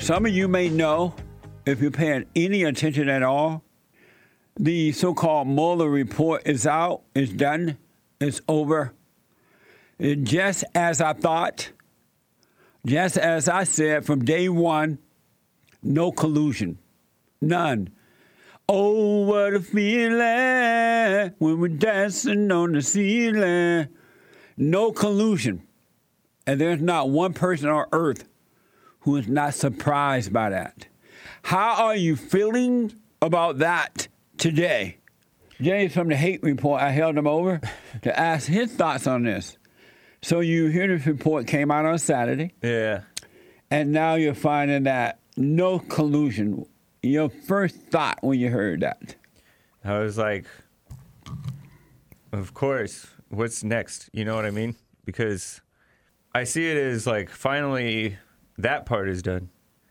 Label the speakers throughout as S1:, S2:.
S1: Some of you may know, if you're paying any attention at all, the so-called Mueller report is out, it's done, it's over. And just as I thought, just as I said from day one, no collusion, none. Oh, what a feeling when we're dancing on the ceiling. No collusion. And there's not one person on earth who is not surprised by that. How are you feeling about that today? James from the Hate Report, I held him over to ask his thoughts on this. So you hear this report came out on Saturday.
S2: Yeah.
S1: And now you're finding that no collusion. Your first thought when you heard that?
S2: I was like, of course, what's next? You know what I mean? Because I see it as like finally that part is done.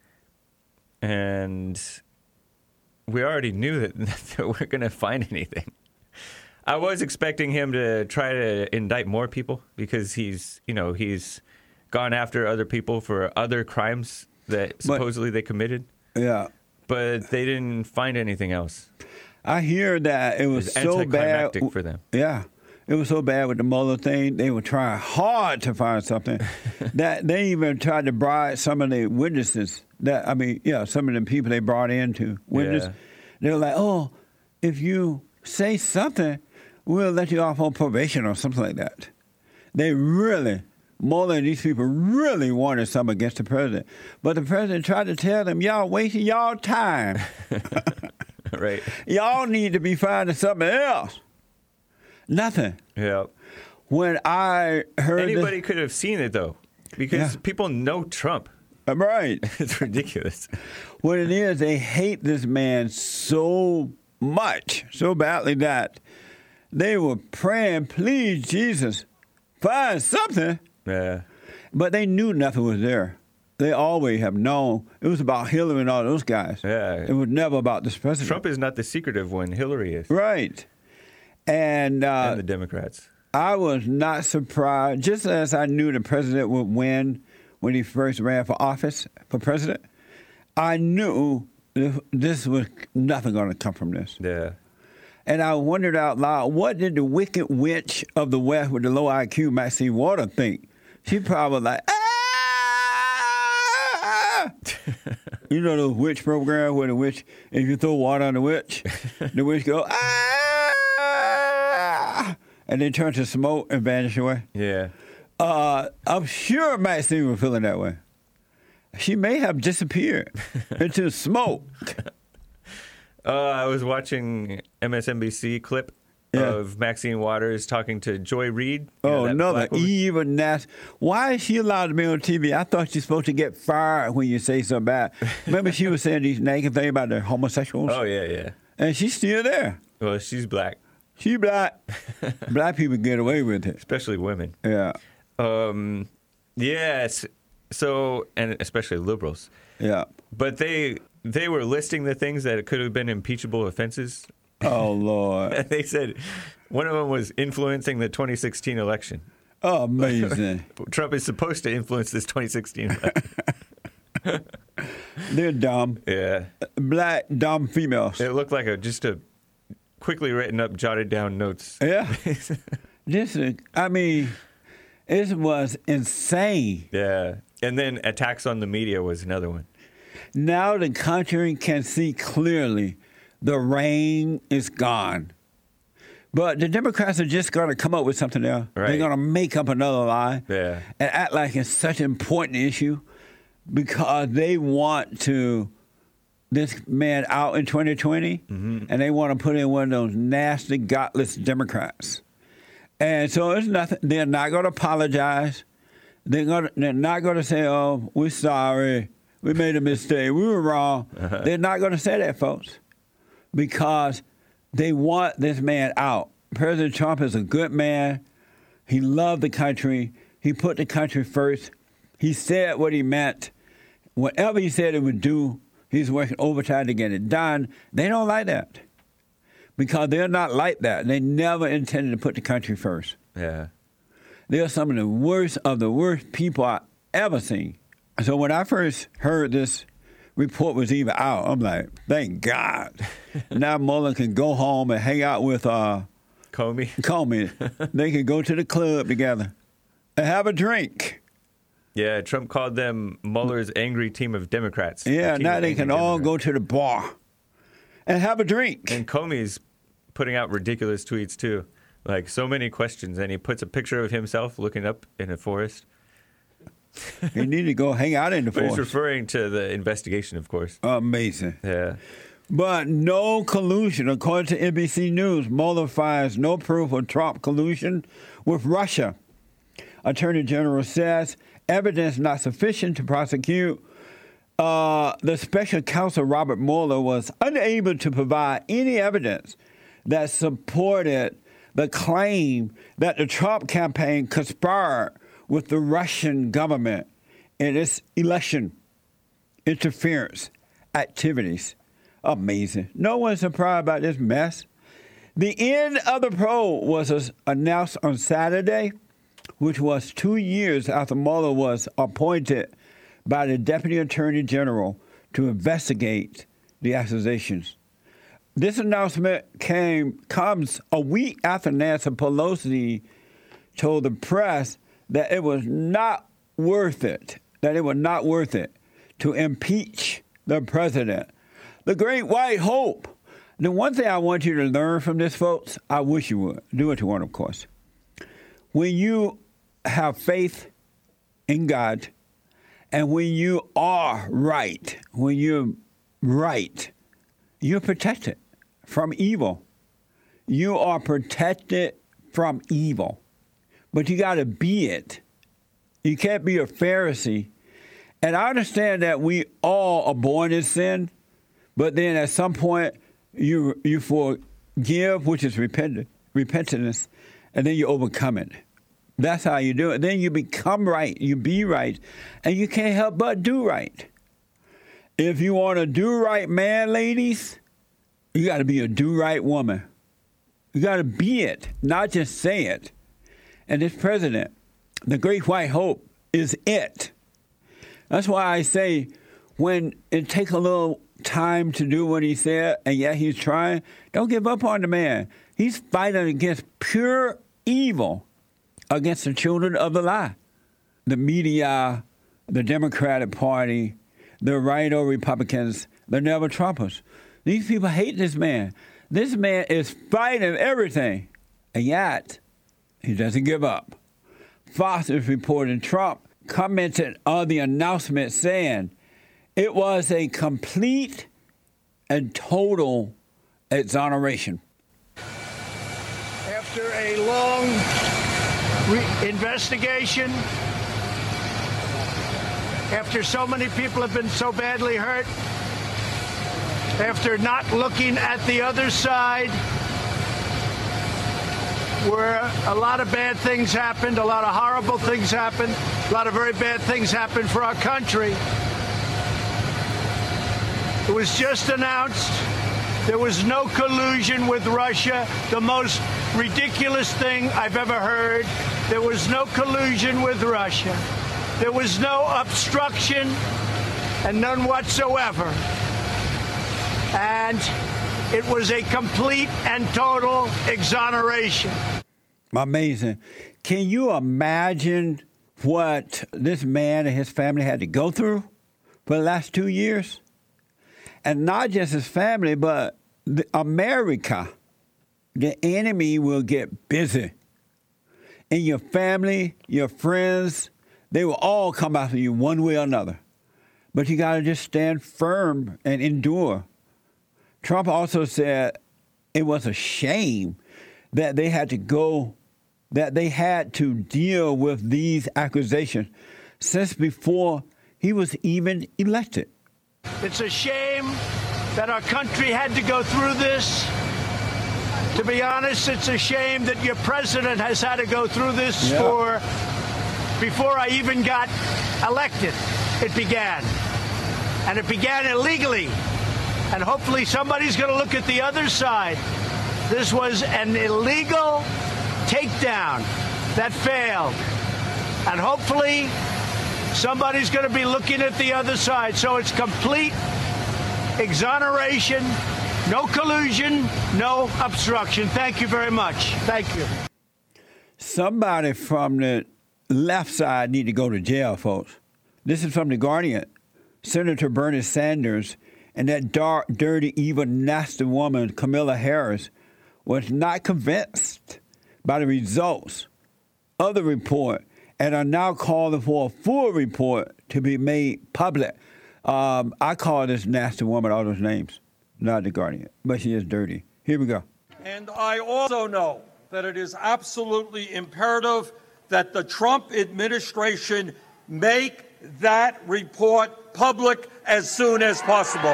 S2: And we already knew that we weren't going to find anything. I was expecting him to try to indict more people because he's gone after other people for other crimes that supposedly they committed.
S1: Yeah.
S2: But they didn't find anything else.
S1: I hear that it was so bad
S2: anticlimactic for them.
S1: Yeah. It was so bad with the Mueller thing. They were trying hard to find something. That they even tried to bribe some of the witnesses. Some of the people they brought in to witness.
S2: Yeah.
S1: They were like, oh, if you say something, we'll let you off on probation or something like that. They really, Mueller and these people really wanted something against the president. But the president tried to tell them, y'all wasting y'all time.
S2: Right.
S1: Y'all need to be finding something else. Nothing.
S2: Yeah.
S1: When I heard
S2: anybody could have seen it, though, because people know Trump.
S1: Right.
S2: It's ridiculous.
S1: What it is, they hate this man so much, so badly that they were praying, please, Jesus, find something.
S2: Yeah.
S1: But they knew nothing was there. They always have known. It was about Hillary and all those guys.
S2: Yeah.
S1: It was never about this president.
S2: Trump is not the secretive one. Hillary is.
S1: Right. And
S2: the Democrats.
S1: I was not surprised. Just as I knew the president would win when he first ran for office, for president, I knew this was nothing going to come from this.
S2: Yeah.
S1: And I wondered out loud, what did the wicked witch of the West with the low IQ, Maxine Waters, think? She probably like, ah! You know those witch programs where the witch, if you throw water on the witch go, ah! And then turn to smoke and vanish away.
S2: Yeah.
S1: I'm sure Maxine was feeling that way. She may have disappeared into smoke.
S2: I was watching MSNBC clip of Maxine Waters talking to Joy Reid.
S1: Another evil nasty. Why is she allowed to be on TV? I thought she's supposed to get fired when you say something bad. Remember she was saying these negative things about the homosexuals?
S2: Oh, yeah.
S1: And she's still there.
S2: Well, she's black.
S1: She black. Black people get away with it.
S2: Especially women.
S1: Yeah.
S2: Yes. So, and especially liberals.
S1: Yeah.
S2: But they were listing the things that could have been impeachable offenses.
S1: Oh, Lord.
S2: And they said one of them was influencing the 2016 election.
S1: Oh, amazing.
S2: Trump is supposed to influence this 2016 election.
S1: They're dumb.
S2: Yeah.
S1: Black, dumb females.
S2: It looked like just a quickly written up, jotted down notes.
S1: Yeah. It was insane.
S2: Yeah. And then attacks on the media was another one.
S1: Now the country can see clearly the rain is gone. But the Democrats are just going to come up with something else.
S2: Right.
S1: They're going to make up another lie
S2: and
S1: act like it's such an important issue because they want this man out in 2020, and they want to put in one of those nasty, godless Democrats. And so it's nothing. They're not going to apologize. They're not going to say, "Oh, we're sorry. We made a mistake. We were wrong." They're not going to say that, folks, because they want this man out. President Trump is a good man. He loved the country. He put the country first. He said what he meant. Whatever he said he would do, he's working overtime to get it done. They don't like that because they're not like that. They never intended to put the country first.
S2: Yeah.
S1: They're some of the worst people I've ever seen. So when I first heard this report was even out. I'm like, thank God. Now Mueller can go home and hang out with Comey. They can go to the club together and have a drink.
S2: Yeah, Trump called them Mueller's angry team of Democrats.
S1: Yeah, now they can all go to the bar and have a drink.
S2: And Comey's putting out ridiculous tweets, too. Like, so many questions. And he puts a picture of himself looking up in a forest.
S1: You need to go hang out in the forest.
S2: He's referring to the investigation, of course.
S1: Amazing.
S2: Yeah.
S1: But no collusion. According to NBC News, Mueller finds no proof of Trump collusion with Russia. Attorney General says evidence not sufficient to prosecute. The special counsel, Robert Mueller, was unable to provide any evidence that supported the claim that the Trump campaign conspired with the Russian government in its election interference activities. Amazing. No one's surprised about this mess. The end of the probe was announced on Saturday, which was 2 years after Mueller was appointed by the Deputy Attorney General to investigate the accusations. This announcement comes a week after Nancy Pelosi told the press that it was not worth it, to impeach the president. The great white hope. The one thing I want you to learn from this, folks, I wish you would. Do what you want, of course. When you have faith in God, and when you are right, you're protected from evil. You are protected from evil. But you got to be it. You can't be a Pharisee. And I understand that we all are born in sin, but then at some point you forgive, which is repentance, and then you overcome it. That's how you do it. Then you become right, you be right, and you can't help but do right. If you want a do-right man, ladies, you got to be a do-right woman. You got to be it, not just say it. And this president, the great white hope, is it. That's why I say when it takes a little time to do what he said, and yet he's trying, don't give up on the man. He's fighting against pure evil, against the children of the lie. The media, the Democratic Party, the right-o Republicans, the never Trumpers. These people hate this man. This man is fighting everything, and yet he doesn't give up. Fox is reporting Trump commented on the announcement saying it was a complete and total exoneration.
S3: After a long investigation, after so many people have been so badly hurt, after not looking at the other side, where a lot of bad things happened, a lot of horrible things happened, a lot of very bad things happened for our country. It was just announced there was no collusion with Russia, the most ridiculous thing I've ever heard. There was no collusion with Russia. There was no obstruction, and none whatsoever. And it was a complete and total exoneration.
S1: Amazing. Can you imagine what this man and his family had to go through for the last 2 years? And not just his family, but America. The enemy will get busy. And your family, your friends, they will all come after you one way or another. But you got to just stand firm and endure. Trump also said it was a shame that they had to deal with these accusations since before he was even elected.
S3: It's a shame that our country had to go through this. To be honest, it's a shame that your president has had to go through this before I even got elected. It began. And it began illegally. And hopefully somebody's going to look at the other side. This was an illegal takedown that failed. And hopefully somebody's going to be looking at the other side. So it's complete exoneration, no collusion, no obstruction. Thank you very much. Thank you.
S1: Somebody from the left side need to go to jail, folks. This is from The Guardian. Senator Bernie Sanders and that dark, dirty, evil, nasty woman, Kamala Harris, was not convinced by the results of the report and are now calling for a full report to be made public. I call this nasty woman all those names, not The Guardian, but she is dirty. Here we go.
S4: And I also know that it is absolutely imperative that the Trump administration make that report public as soon as possible.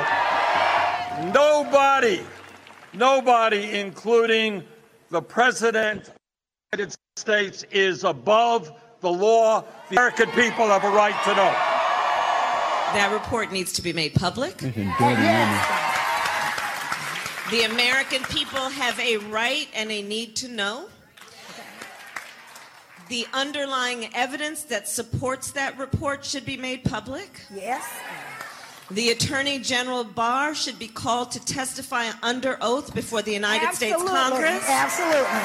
S4: Nobody, including the President of the United States, is above the law. The American people have a right to know.
S5: That report needs to be made public.
S1: This is dirty woman.
S5: The American people have a right and a need to know. The underlying evidence that supports that report should be made public.
S6: Yes.
S5: The Attorney General Barr should be called to testify under oath before the United States Congress.
S6: Absolutely.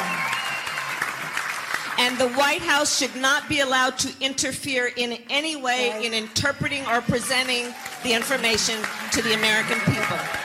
S5: And the White House should not be allowed to interfere in any way in interpreting or presenting the information to the American people.